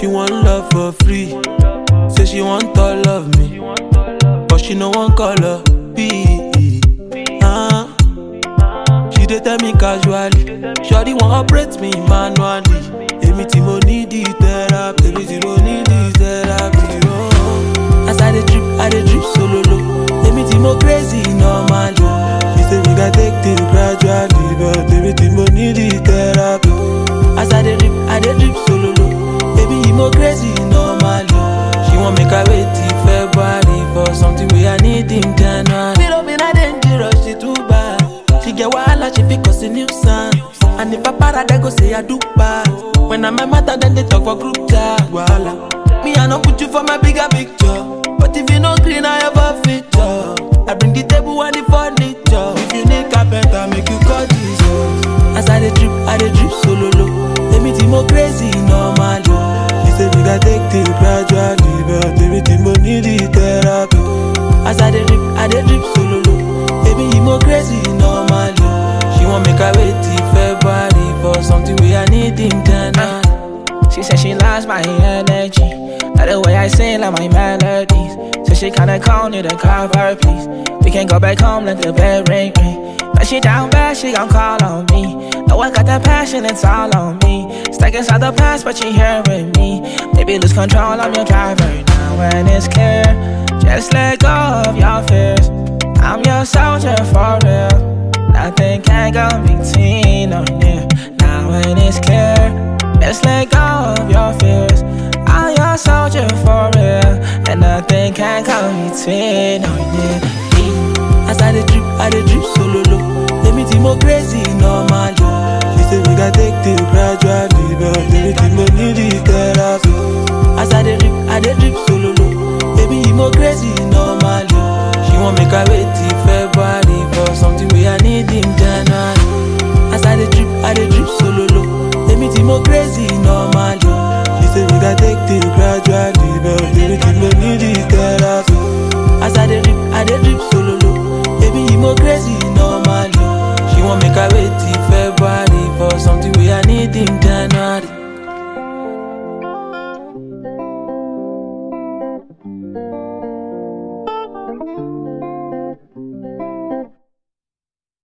She want love for free. Say she want all of me, but she no one color B. She dey tell me casually, shawty want operate me manually. Emi ti mo need the therapy, emi ti mo need the therapy. Oh. As I dey drip solo low. Emi ti mo crazy normally. She say we gotta take things gradually, but emi ti mo need the therapy. As I dey drip solo low. Baby, you mo crazy normally. She want make I wait till February for something we I need in January. Little bit I dangerous, she too bad. She get wahala, she fit cause a nuisance. And if I para, they go say I do bad. When I'm a matter, then they talk for group chat. Wahala. Me, I don't put you for my bigger picture. But if you no green, I have a feature. I bring the table and the furniture. If you need carpenter, make you call Jesus. As I dey drip solo low. Let me think more crazy normally. She said we gotta take things gradually, but everything more need the therapy. As I dey drip solo low. Baby, you more crazy normally. She want make I wait till February for something we I need in January. She said she loves my energy, like the way I sing, like my melodies. So she kinda call me to call her, please. We can go back home, let the bell ring. But she down bad, she gon' call on me. No, I got that passion, it's all on me. Stuck inside the past, but she here with me. Baby, lose control, I'm your driver now. When it's clear, just let go of your fears. I'm your soldier for real. Nothing can go between or near. Now when it's clear, just let go of your fears. I'm your soldier for real. And nothing can go between or near. As I dey drip solo low. Let me think more crazy normally. She say we gotta take things